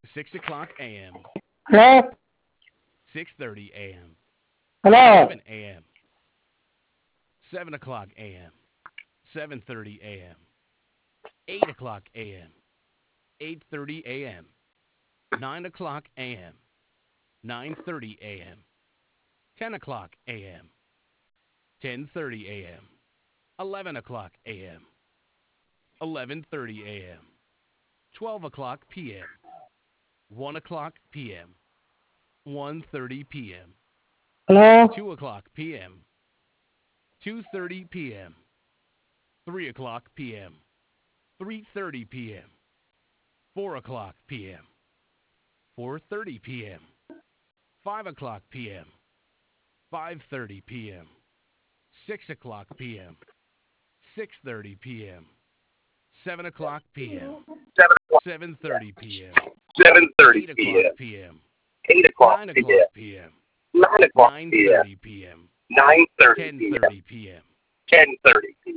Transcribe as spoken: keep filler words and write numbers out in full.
six o'clock a m, Hello? six thirty a m, Hello? seven a m, seven o'clock a m, seven thirty a m, eight o'clock a m, eight thirty a m, nine o'clock a m, nine thirty a m, ten o'clock a m, ten thirty a m, eleven o'clock a m, eleven thirty a m, twelve o'clock p m, one o'clock p m, one thirty p m, Hello? two o'clock p m, two thirty p m, three o'clock p m, three thirty p m, four o'clock p m, four thirty p m, five o'clock p m, five thirty p m, six o'clock p m, six thirty p m, seven o'clock p m, seven o'clock, seven thirty p m, seven thirty eight o'clock p.m., p m, eight o'clock nine o'clock p.m., p m, nine o'clock nine p.m., thirty p m, nine thirty ten p.m., thirty p m, ten thirty